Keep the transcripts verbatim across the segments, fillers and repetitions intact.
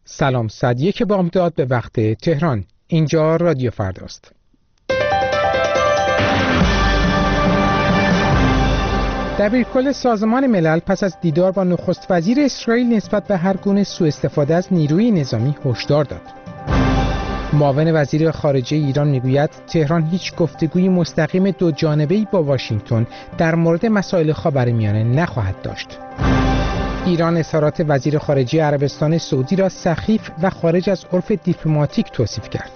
سلام، صد یک بامداد به وقت تهران. اینجا رادیو فرداست. دبیرکل سازمان ملل پس از دیدار با نخست وزیر اسرائیل نسبت به هر گونه سوء استفاده از نیروی نظامی هشدار داد. معاون وزیر خارجه ایران میگوید تهران هیچ گفتگوی مستقیم دو جانبه‌ای با واشنگتن در مورد مسائل خاورمیانه نخواهد داشت. ایران اظهارات وزیر خارجه عربستان سعودی را سخیف و خارج از عرف دیپلماتیک توصیف کرد.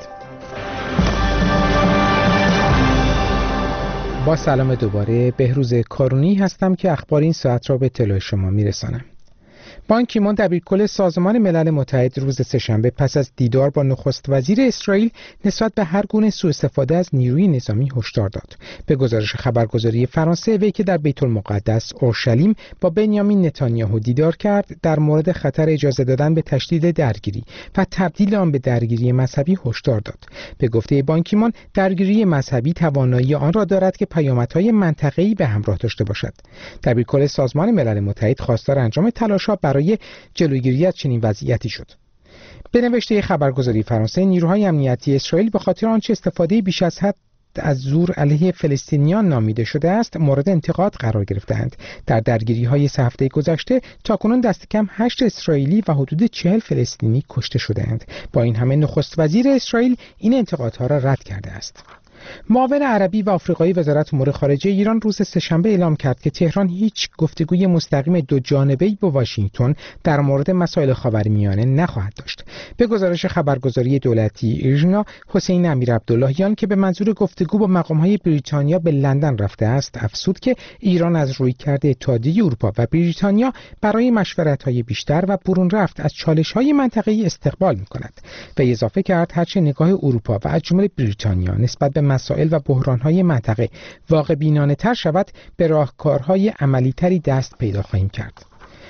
با سلام دوباره، بهروز کارونی هستم که اخبار این ساعت را به اطلاع شما میرسانم. بان کی مون دبیرکل سازمان ملل متحد روز سه‌شنبه پس از دیدار با نخست وزیر اسرائیل نسبت به هر گونه سوء استفاده از نیروی نظامی هشدار داد. به گزارش خبرگزاری فرانسه، وی که در بیت المقدس اورشلیم با بنیامین نتانیاهو دیدار کرد، در مورد خطر اجازه دادن به تشدید درگیری و تبدیل آن به درگیری مذهبی هشدار داد. به گفته بان کی مون، درگیری مذهبی توانایی آن را دارد که پیامدهای منطقه‌ای به همراه داشته باشد. دبیرکل سازمان ملل متحد خواستار انجام تلاش‌ها برای جلوگیری از چنین وضعیتی شد. به نوشته خبرگزاری فرانسه، نیروهای امنیتی اسرائیل به خاطر آنچه استفاده بیش از حد از زور علیه فلسطینیان نامیده شده است مورد انتقاد قرار گرفتند. در درگیری‌های سه هفته گذشته تاکنون دست کم هشت اسرائیلی و حدود چهل فلسطینی کشته شده‌اند. با این همه نخست وزیر اسرائیل این انتقادها را رد کرده است. معاون عربی و آفریقایی وزارت امور خارجه ایران روز سه‌شنبه اعلام کرد که تهران هیچ گفتگوی مستقیم دو جانبه‌ای با واشنگتن در مورد مسائل خاورمیانه نخواهد داشت. به گزارش خبرگزاری دولتی ایرنا، حسین امیرعبداللهیان که به منظور گفتگو با مقام‌های بریتانیا به لندن رفته است، افزود که ایران از رویکرد اتحادیه اروپا و بریتانیا برای مشورت‌های بیشتر و برون رفت از چالش‌های منطقه‌ای استقبال می‌کند. و اضافه کرد هرچه نگاه اروپا و از جمله بریتانیا نسبت به مسائل و بحران‌های منطقه واقع بینانه‌تر شود، به راهکارهای عملی‌تری دست پیدا خواهیم کرد.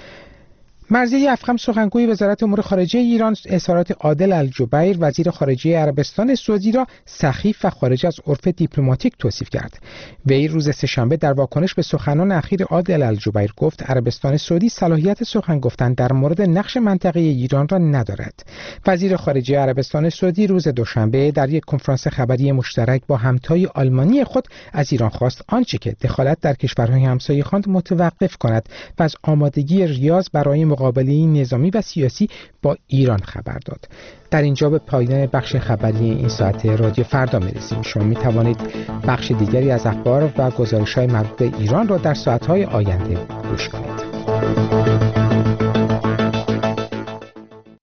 مرضیه افخم سخنگوی وزارت امور خارجه ایران اظهارات عادل الجبیر وزیر خارجه عربستان سعودی را سخیف و خارج از عرف دیپلماتیک توصیف کرد. وی روز سه‌شنبه در واکنش به سخنان اخیر عادل الجبیر گفت عربستان سعودی صلاحیت سخن گفتن در مورد نقش منطقه ایران را ندارد. وزیر خارجه عربستان سعودی روز دوشنبه در یک کنفرانس خبری مشترک با همتای آلمانی خود از ایران خواست آنچه که دخالت در کشورهای همسایه خواند متوقف کند و از آمادگی ریاض برای مقابله نظامی و سیاسی با ایران خبر داد. در اینجا به پایان بخش خبری این ساعت رادیو فردا میرسیم. شما می توانید بخش دیگری از اخبار و گزارش‌های مربوط به ایران را در ساعت‌های آینده گوش کنید.